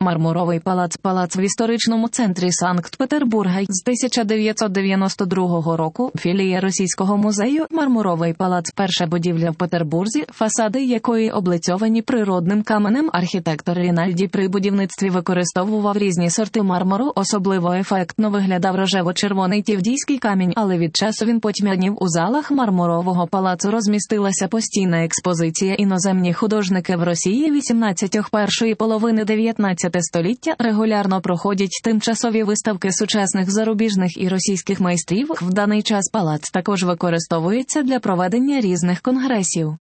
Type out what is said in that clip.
Мармуровий палац – палац в історичному центрі Санкт-Петербурга. З 1992 року філія Російського музею. Мармуровий палац – перша будівля в Петербурзі, фасади якої облицьовані природним каменем. Архітектор Рінальді при будівництві використовував різні сорти мармуру, особливо ефектно виглядав рожево-червоний тівдійський камінь, але від часу він потьмянів. У залах Мармурового палацу розмістилася постійна експозиція «Іноземні художники в Росії 18-х першої половини 19 століття». Регулярно проходять тимчасові виставки сучасних зарубіжних і російських майстрів. В даний час палац також використовується для проведення різних конгресів.